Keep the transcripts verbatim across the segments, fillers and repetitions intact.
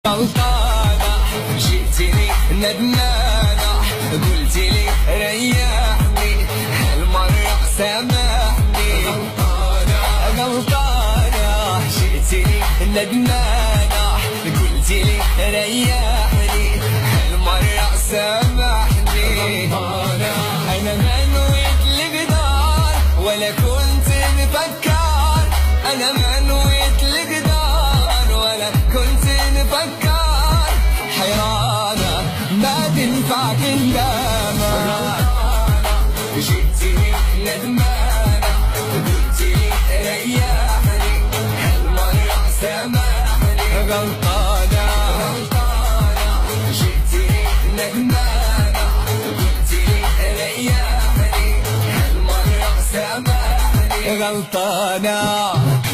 غلطانة جيتيني ندمانة قلتيلي ريحني هالمرة سامحني. غلطانة غلطانة جيتيني ندمانة قلتيلي ريحني هالمرة سامحني. أنا ما نويت القدار ولا كنت نفكر، أنا ما نويت القدار ولا كنت نفكر، حيرانة ما تنفعك ندامة. جيتيني ندمانة قلتيلي ريحني هالمرة سامحني. غلطانة غلطانة جيتيني ندمانة قلتيلي ريحني هالمرة سامحني. غلطانة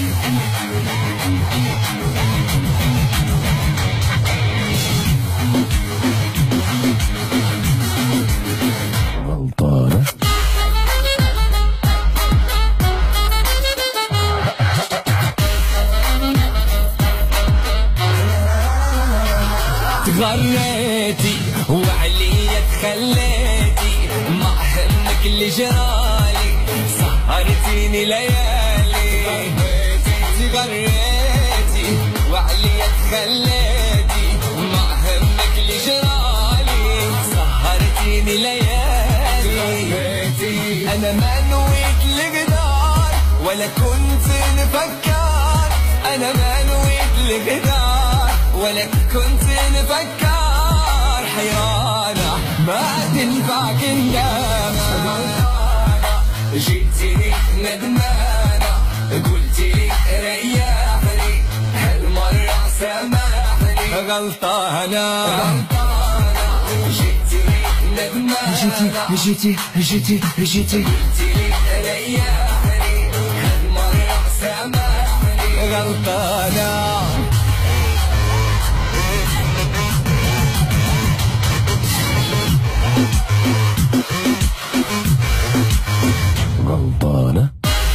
غلطانة تغريتي وعليا تخليتي ما همك اللي جرالي سهرتيني ليالي. تغريتي وعليا تخليتي ما همك اللي جرالي سهرتيني ليالي. أنا ما نويت القدار ولا كنت نفكر، أنا ما نويت القدار ولا كنت نفكر، حيرانة ما تنفعك ندامة. جيتيني ندمانة قلتيلي ريحني هالمرة سامحني. غلطانة غلطانة جيتيني ندمانة جيتي جيتي جيتي جيتي قلتيلي ريحني هالمرة سامحني. غلطانة غلطانة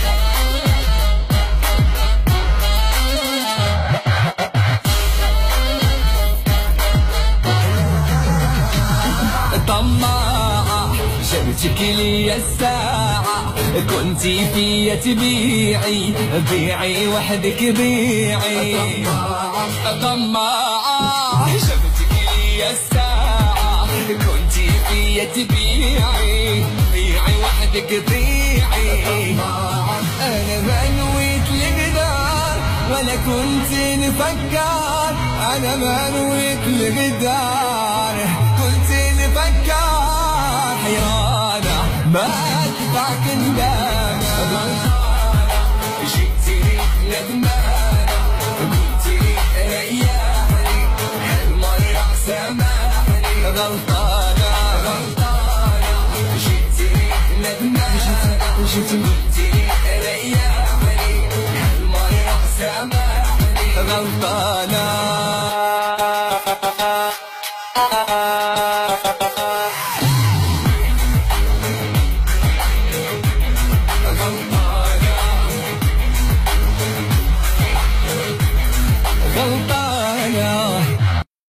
طماعة جبتك لي الساعة كنتي فيا تبيعي بيعي وحدك بيعي. طماعة جبتك لي الساعة كنتي فيا تبيعي بيعي وحدك بيعي. أنا ما نويت القدار ولا كنت نفكر، أنا ما نويت القدار كنت نفكر، حيرانة ما تنفعك ندامة. جيتيني ندمانة قلتيلي ريحني هالمرة سامحني. غلطانة غلطانة جيتيني ندمانة قلتيلي ريحني هالمرة سامحني. غلطانة